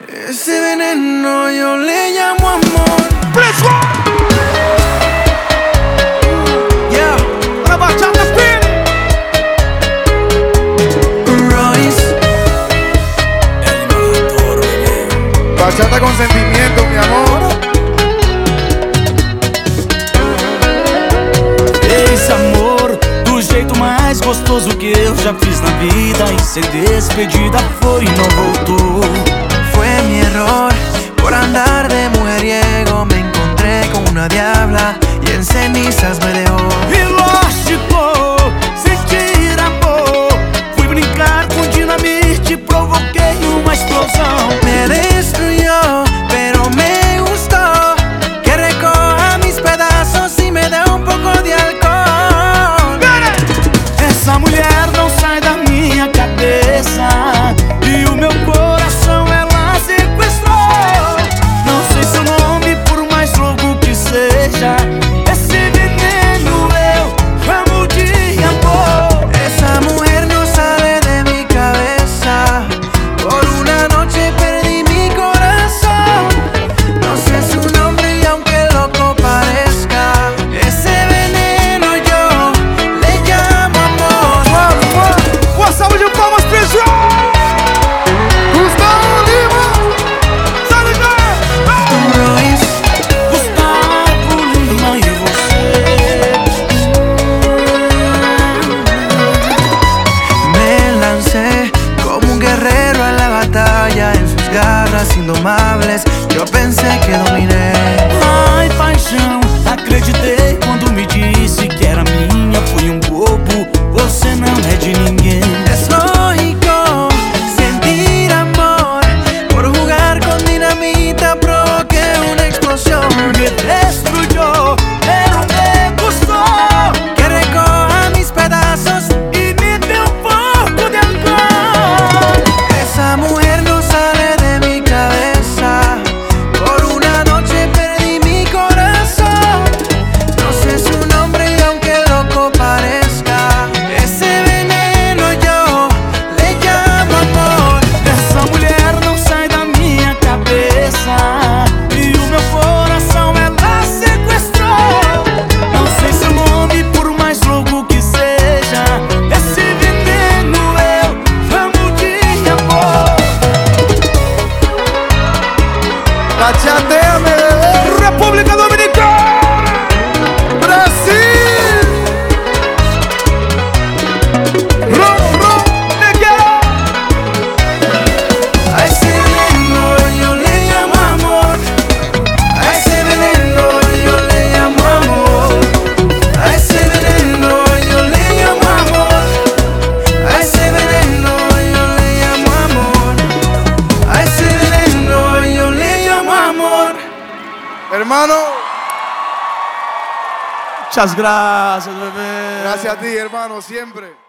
Ese veneno yo le llamo amor. Let's go! Yeah, Una bachata spin. Royce. El motor, bebé. Bachata con sentimiento, mi amor. Esse amor, do jeito mais gostoso que eu já fiz na vida. E ser despedida foi e não voltou. Fue mi error por andar de mujeriego. Me encontré con una diabla y en cenizas me dejó. E lógico, sentir amor. Fui brincar com dinamite, provoquei uma explosão. Me destruyó, pero me gustó. Que recoja mis pedazos y me dé un poco de alcohol. Essa mulher não sai da minha cabeça. E o meu coração ela sequestrou. Não sei seu nome, por mais louco que seja. Esse veneno eu amo de amor. Esa mujer no sale de mi cabeza. Por una noche perdí mi corazón. No sé su nombre y aunque loco parezca, ese veneno yo le llamo amor. Uma salva de palmas especial. Gustavo Lima. Sai daqui. Royce. Gustavo Lima e você. Me lancé como un guerrero a la batalla. En sus garras indomables yo pensé que dominé. Ai, paixão, acreditei quando me disse que era minha. Fui um bobo, você não é de ninguém. Es lógico sentir amor. Por jugar con dinamita provoqué una explosión. Me destruyó, pero me gustou. Que recoja mis pedazos. E me deu um pouco de alcohol. Esa mujer no sale de mi cabeza. Por una noche perdí mi corazón. No sé su nombre y aunque loco parezca, ese veneno yo le llamo amor. Essa mulher não sai da minha cabeça. E o meu coração ela sequestrou. Não sei seu nome, por mais louco que seja. Esse veneno eu amo de amor. Bachatea, mi bebé. República Dominicana. Brasil. Ron, me quiero. A ese veneno yo le llamo amor. A ese veneno yo le llamo amor. A ese veneno yo le llamo amor. A ese veneno yo le llamo amor. A ese veneno yo le llamo amor. Hermano, Muchas gracias, bebé. gracias a ti, hermano, siempre.